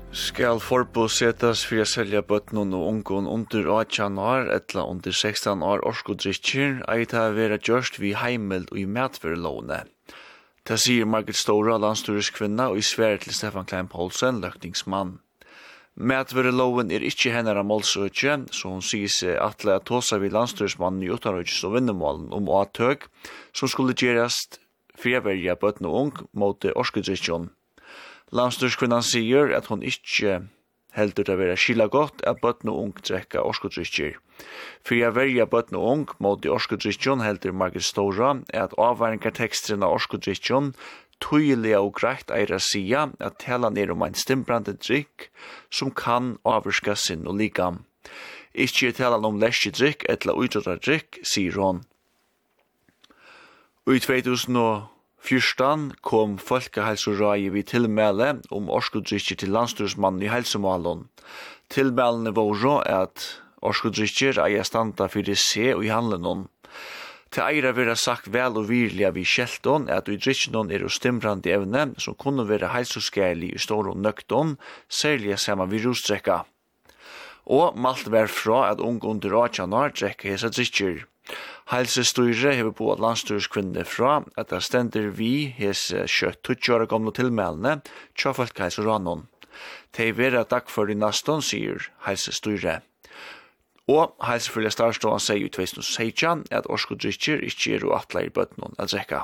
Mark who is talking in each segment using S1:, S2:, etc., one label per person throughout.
S1: Skal forbud setas for å selge bøtnen og ungen under 18 år eller under 16 år årskodrikker, eit ha vera gjørst vi heimeld og i matverlåne. Det sier Margit Stora, landstyrskvinna, og i svære til Stefan Klein Poulsen, løktingsmann. Matverlån ikke hennara målsøkje, så hun sier seg atle at tåsa vi landstyrsmannen i utanrøys og vinnemålen om åtøk, som skulle gjerast friverja bøtnen og ung mot årskodrikken. Landstyrskvinnan sier at hun ikke heldur det være skila godt at bøtn og ung drekka årskodrikker. For jeg verja bøtn og ung mot årskodrikken heldur Margit Stora at avværingartekstren av årskodrikken tydelig og greit eira sia at tala ned om en stimbrande drikk som kan avvirska sinn og likam. Ikke tala om leskedrikk eller utrotardrikk, sier hun. I 2014 kom Folkehelserådet vid tilmæle om årskodrikker til landstyrsmannen i helsemålen. Tilmælene var at årskodrikker eier standa for det se og i handelen. Til eira vera sagt vel og virlig vi kjelton at i drikkenen stimbrande evne som kunne være helseskærlig i stor og nøkton, særlig saman vi rusdrekka. Og malt vær fra at unge under 18 år drekka hesa drikker. Helsestyrre hever på at landstyrskvinner fra at det stender vi hese 20 år gamle tilmælene tja Folkehelserådet. De vera dagfør i naston, sier helsestyrre. Og helsefylja starståan sier i 2016 at årskodrikker ikke er og atler i bøtnen å drekka.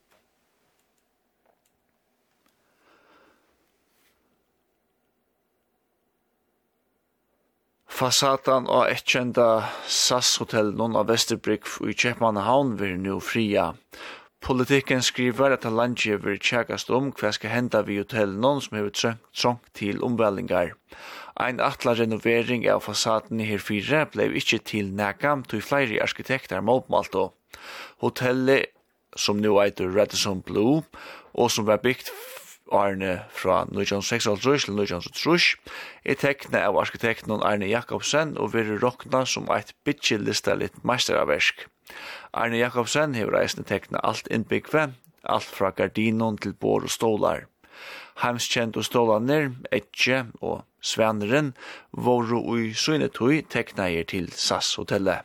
S1: Fasadan av etkjenda SAS-hotellen av Vesterbrygg i Kjepmannahavn vil nu fria. Politikken skriver at landet vil tjekkast om hva skal henda vid hotellen som har trångt til omvellingar. Ein atla renovering av fasaden i herfire ble ikke til nekam til flere arkitekter målmalto. Hotellet, som nu heter Radisson Blu, og som var byggt Arne fra 1936 til 1930, tekna av arkitekten Arne Jakobsen og vil rokna som et bytjelisteligt meisteraversk. Arne Jakobsen har reisende tekna alt innbyggve, alt fra gardinon til bord og stolar. Heimskjent og stålaner, Etje og Sveneren, voru i Søynetøy tekneier til SAS-hotellet.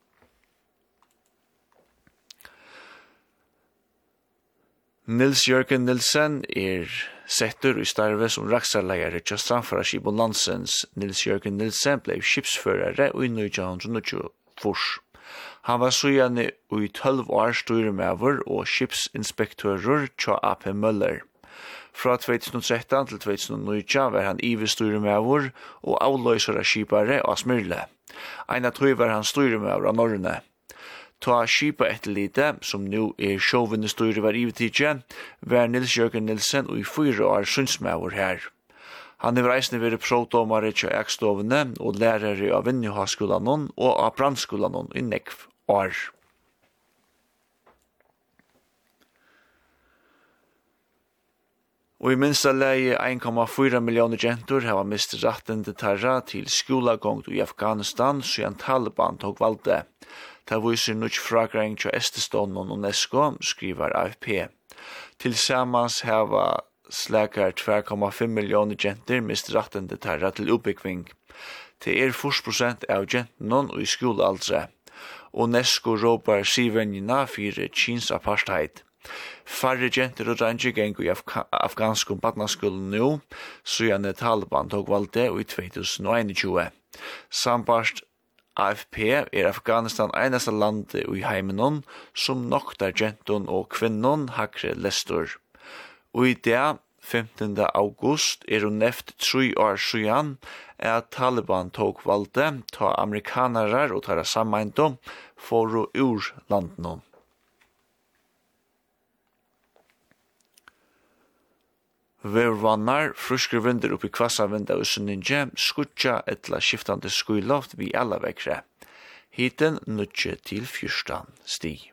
S1: Nils Jørgen Nilsen setter i starve som raksarleier til strandfararskipet Landsens. Nils Jørgen Nilsen ble skipsførere i 1924. Han var søgjende i 12 år styremøver og skipsinspektører til AP Møller. Fra 2013 til 2019 var han ivestyremøver og avløser av skipare av Smyrle. En av tog var han styremøver av Norrøne. Ta skipa etterlite, som nu sjåvinnestyre var ivetidje, var Nils Jørgen Nilsen og i 4 år sundsmøver her. Han er reisende ved prodomare til Ekstovene og lærere av Vinnyhaskolen og av Brandskolen i nekv år. Og i minsta leie 1,4 millioner gentur har mistet retten til tarra til skolagångt i Afghanistan siden Taliban tok valgte. Det viser nok fragreng til Estestånd og UNESCO, skriver AFP. Tilsammans har slakar 2,5 millioner gentur mistet retten til tarra til utbygging. Det 4% av gentene og i skolealdre. UNESCO råper sivenjina for Kins apartheid. Færre jenter og dranger gengur i afghansk badnaskolen nå, siden Taliban tok valgte i 2021. Sambart AFP Afghanistan eneste landet i heimenon som noktar jenton og kvinnon hakre lestor. Og i det 15. august hun neft 3 år siden at Taliban tok valgte ta amerikanere og ta sammeinto for å ur landen. Værvannar, frusker vinder oppi kvassa vinda og sunninje, skutja etla skiftande skuiloft vi alla vekre. Hiten 9 til 14 sti.